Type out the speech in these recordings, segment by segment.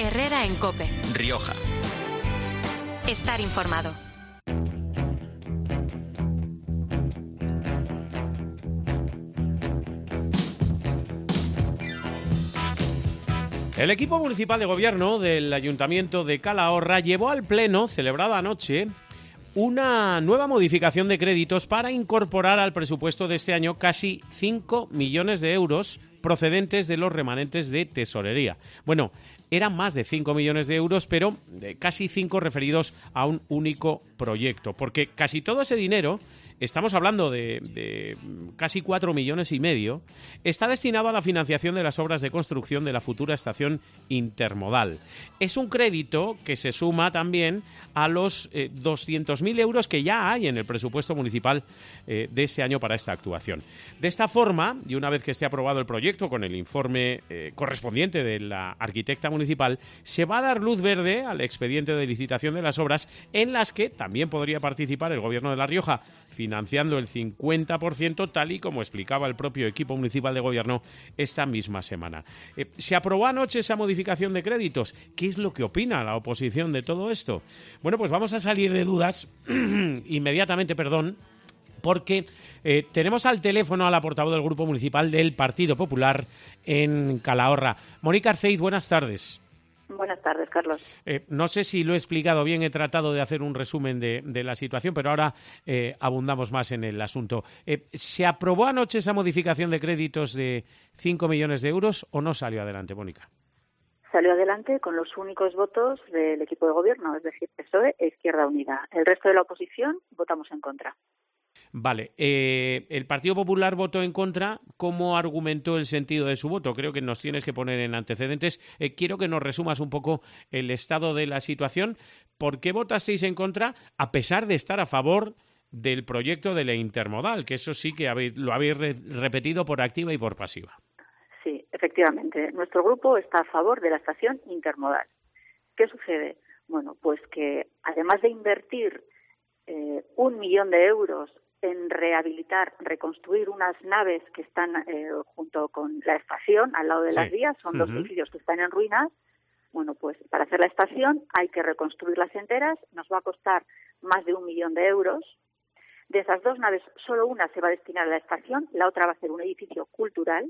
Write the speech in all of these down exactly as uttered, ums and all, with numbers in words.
Herrera en COPE. Rioja. Estar informado. El equipo municipal de gobierno del Ayuntamiento de Calahorra llevó al Pleno, celebrado anoche, una nueva modificación de créditos para incorporar al presupuesto de este año casi cinco millones de euros procedentes de los remanentes de tesorería. Bueno, eran más de cinco millones de euros, pero de casi cinco referidos a un único proyecto, porque casi todo ese dinero, estamos hablando de, de casi cuatro millones y medio, está destinado a la financiación de las obras de construcción de la futura estación intermodal. Es un crédito que se suma también a los eh, doscientos mil euros que ya hay en el presupuesto municipal eh, de ese año para esta actuación. De esta forma, y una vez que esté aprobado el proyecto con el informe eh, correspondiente de la arquitecta municipal, se va a dar luz verde al expediente de licitación de las obras, en las que también podría participar el Gobierno de La Rioja, financiando el cincuenta por ciento, tal y como explicaba el propio equipo municipal de gobierno esta misma semana. Eh, ¿Se aprobó anoche esa modificación de créditos? ¿Qué es lo que opina la oposición de todo esto? Bueno, pues vamos a salir de dudas inmediatamente, perdón, porque eh, tenemos al teléfono a la portavoz del Grupo Municipal del Partido Popular en Calahorra. Mónica Arceiz, buenas tardes. Buenas tardes, Carlos. Eh, no sé si lo he explicado bien, he tratado de hacer un resumen de, de la situación, pero ahora eh, abundamos más en el asunto. Eh, ¿Se aprobó anoche esa modificación de créditos de cinco millones de euros o no salió adelante, Mónica? Salió adelante con los únicos votos del equipo de gobierno, es decir, P S O E e Izquierda Unida. El resto de la oposición votamos en contra. Vale, eh, el Partido Popular votó en contra. ¿Cómo argumentó el sentido de su voto? Creo que nos tienes que poner en antecedentes. Eh, quiero que nos resumas un poco el estado de la situación. ¿Por qué votasteis en contra a pesar de estar a favor del proyecto de la intermodal? Que eso sí que habéis, lo habéis re- repetido por activa y por pasiva. Sí, efectivamente. Nuestro grupo está a favor de la estación intermodal. ¿Qué sucede? Bueno, pues que además de invertir eh, un millón de euros en rehabilitar, reconstruir unas naves que están eh, junto con la estación, al lado de las Sí. vías, son dos Uh-huh. edificios que están en ruinas. Bueno, pues para hacer la estación hay que reconstruirlas enteras, nos va a costar más de un millón de euros. De esas dos naves, solo una se va a destinar a la estación, la otra va a ser un edificio cultural.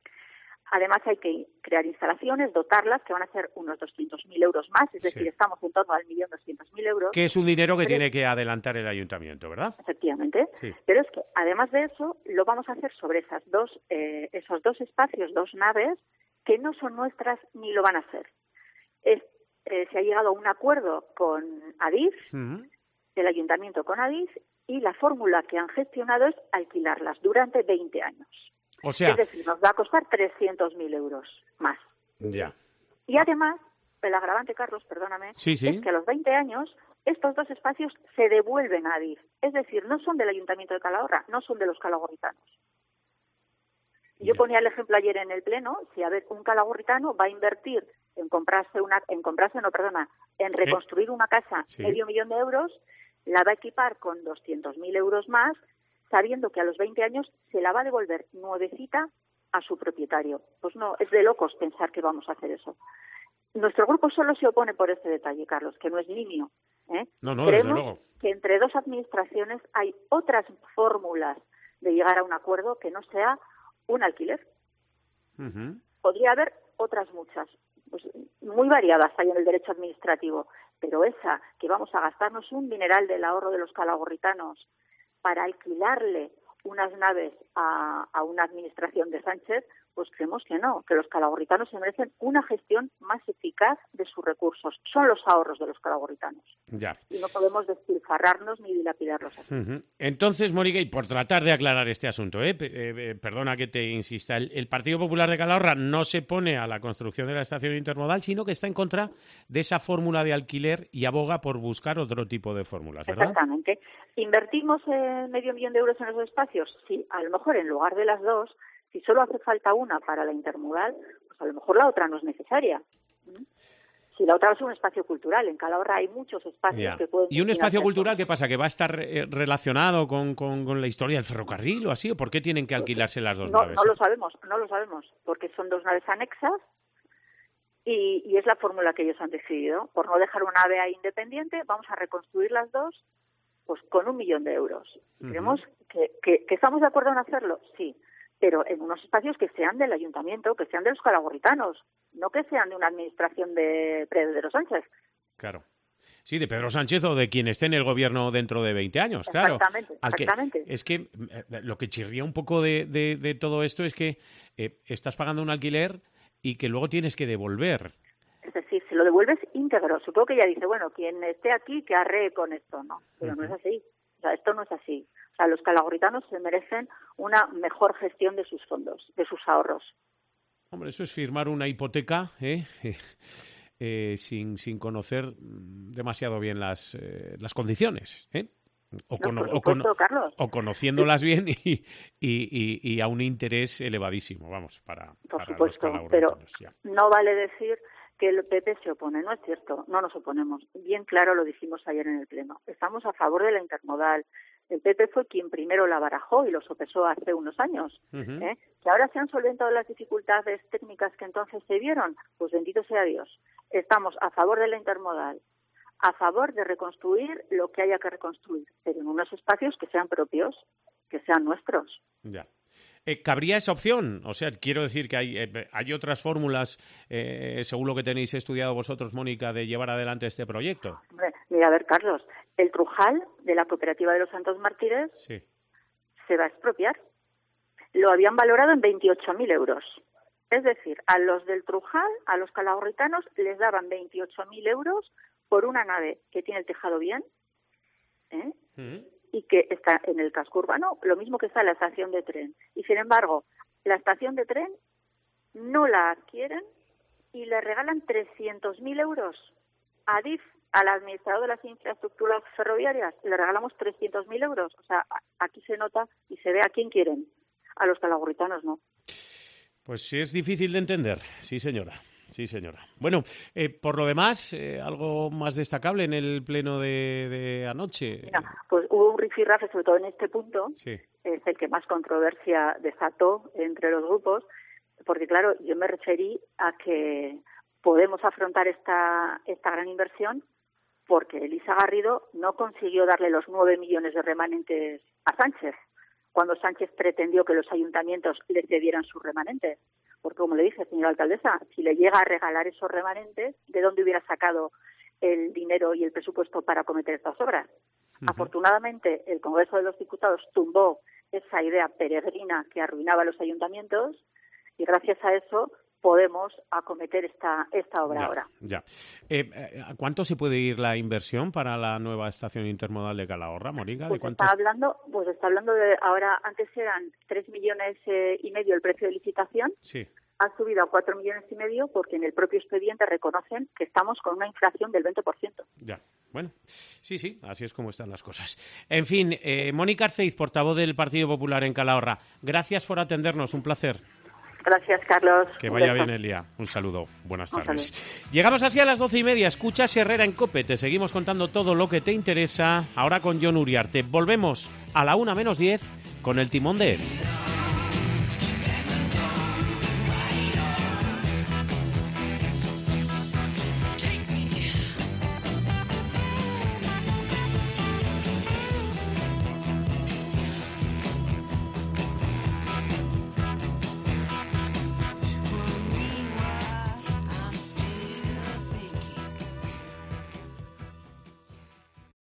Además hay que crear instalaciones, dotarlas, que van a ser unos doscientos mil euros más, es decir, Sí. estamos en torno al millón doscientos mil euros. Que es un dinero que Pero- tiene que adelantar el ayuntamiento, ¿verdad? Efectivamente, Sí. pero es que además de eso lo vamos a hacer sobre esas dos, eh, esos dos espacios, dos naves que no son nuestras ni lo van a ser. Es, eh, se ha llegado a un acuerdo con Adif, Uh-huh. el ayuntamiento con Adif, y la fórmula que han gestionado es alquilarlas durante veinte años. O sea, Es decir, nos va a costar trescientos mil euros más. ya. Y además, el agravante, Carlos, perdóname, Sí, sí. es que a los veinte años estos dos espacios se devuelven a Adif. Es decir, no son del Ayuntamiento de Calahorra, no son de los calahorritanos. Yo Ya. ponía el ejemplo ayer en el Pleno, si a ver, un calahorritano va a invertir en comprarse una, en comprarse, no, perdona, en reconstruir una casa Sí. medio millón de euros, la va a equipar con doscientos mil euros más, sabiendo que a los veinte años se la va a devolver nuevecita a su propietario. Pues no, es de locos pensar que vamos a hacer eso. Nuestro grupo solo se opone por este detalle, Carlos, que no es nimio. ¿eh? No, no, desde Creemos luego. que entre dos administraciones hay otras fórmulas de llegar a un acuerdo que no sea un alquiler. Uh-huh. Podría haber otras muchas, pues, muy variadas hay en el derecho administrativo, pero esa, que vamos a gastarnos un dineral del ahorro de los calahorritanos para alquilarle unas naves a, a una administración de Sánchez, pues creemos que no, que los calahorritanos se merecen una gestión más eficaz de sus recursos. Son los ahorros de los calahorritanos. Ya. Y no podemos despilfarrarnos ni dilapidarlos así. Uh-huh. Entonces, Mónica, y por tratar de aclarar este asunto, ¿eh? P- eh, perdona que te insista, el, el Partido Popular de Calahorra no se pone a la construcción de la estación intermodal, sino que está en contra de esa fórmula de alquiler y aboga por buscar otro tipo de fórmulas, ¿verdad? Exactamente. ¿Invertimos eh, medio millón de euros en esos espacios? Sí, a lo mejor en lugar de las dos, si solo hace falta una para la intermodal, pues a lo mejor la otra no es necesaria. ¿Mm? Si la otra es un espacio cultural, en Calahorra hay muchos espacios Ya. que pueden... ¿Y un espacio destinarse a cultural eso. qué pasa? ¿Que va a estar eh, relacionado con, con, con la historia del ferrocarril o así? ¿O por qué tienen que alquilarse las dos No, naves? no lo sabemos, no lo sabemos, porque son dos naves anexas Y, y es la fórmula que ellos han decidido. Por no dejar una AVE independiente, vamos a reconstruir las dos pues con un millón de euros. Uh-huh. Creemos que, que, que estamos de acuerdo en hacerlo, sí, pero en unos espacios que sean del ayuntamiento, que sean de los calagurritanos, no que sean de una administración de Pedro Sánchez. Claro. Sí, de Pedro Sánchez o de quien esté en el gobierno dentro de veinte años, claro. Exactamente, exactamente. Que, es que lo que chirría un poco de, de, de todo esto es que eh, estás pagando un alquiler y que luego tienes que devolver. Es decir, si lo devuelves íntegro, supongo que ella dice, bueno, quien esté aquí que arree con esto, no, pero uh-huh. no es así. O sea, esto no es así. O sea, los calagurritanos se merecen una mejor gestión de sus fondos, de sus ahorros. Hombre, eso es firmar una hipoteca, ¿eh? eh, sin, sin conocer demasiado bien las, eh, las condiciones, ¿eh? O, cono- no, supuesto, o, cono- o conociéndolas bien y, y, y, y a un interés elevadísimo, vamos, para, Por para supuesto, los pero ya. No vale decir que el P P se opone, no es cierto, no nos oponemos. Bien claro lo dijimos ayer en el Pleno. Estamos a favor de la intermodal. El P P fue quien primero la barajó y lo sopesó hace unos años. Uh-huh. ¿eh? Que ahora se han solventado las dificultades técnicas que entonces se vieron, pues bendito sea Dios. Estamos a favor de la intermodal, a favor de reconstruir lo que haya que reconstruir, pero en unos espacios que sean propios, que sean nuestros. Ya. Eh, ¿Cabría esa opción? O sea, quiero decir que hay, eh, hay otras fórmulas, eh, según lo que tenéis estudiado vosotros, Mónica, de llevar adelante este proyecto. Hombre, mira, a ver, Carlos, el Trujal de la Cooperativa de los Santos Mártires sí. se va a expropiar. Lo habían valorado en veintiocho mil euros. Es decir, a los del Trujal, a los calagurritanos, les daban veintiocho mil euros por una nave que tiene el tejado bien, ¿eh? Uh-huh. Y que está en el casco urbano, lo mismo que está en la estación de tren. Y sin embargo, la estación de tren no la adquieren y le regalan trescientos mil euros a D I F, al administrador de las infraestructuras ferroviarias, le regalamos trescientos mil euros. O sea, aquí se nota y se ve a quién quieren, a los calagurritanos no. Pues sí, es difícil de entender, sí señora. Sí, señora. Bueno, eh, por lo demás, eh, ¿algo más destacable en el pleno de, de anoche? Mira, pues hubo un rifirrafe, sobre todo en este punto, sí. Es el que más controversia desató entre los grupos, porque claro, yo me referí a que podemos afrontar esta, esta gran inversión porque Elisa Garrido no consiguió darle los nueve millones de remanentes a Sánchez, cuando Sánchez pretendió que los ayuntamientos le cedieran sus remanentes. Porque, como le dije, señora alcaldesa, si le llega a regalar esos remanentes, ¿de dónde hubiera sacado el dinero y el presupuesto para acometer estas obras? Uh-huh. Afortunadamente, el Congreso de los Diputados tumbó esa idea peregrina que arruinaba a los ayuntamientos y gracias a eso podemos acometer esta esta obra ya, ahora. Ya. Eh, ¿A cuánto se puede ir la inversión para la nueva estación intermodal de Calahorra, Mónica? Pues ¿De cuántos... está hablando, pues está hablando de ahora, antes eran tres millones eh, y medio el precio de licitación. Sí. Ha subido a cuatro millones y medio porque en el propio expediente reconocen que estamos con una inflación del veinte por ciento. Ya, bueno, sí, sí, así es como están las cosas. En fin, eh, Mónica Arceiz, portavoz del Partido Popular en Calahorra, gracias por atendernos, un placer. Gracias, Carlos. Que vaya bien el día. Un saludo. Buenas tardes. Llegamos así a las doce y media. Escuchas Herrera en COPE. Te seguimos contando todo lo que te interesa. Ahora con Jon Uriarte. Volvemos a la una menos diez con el timón de él.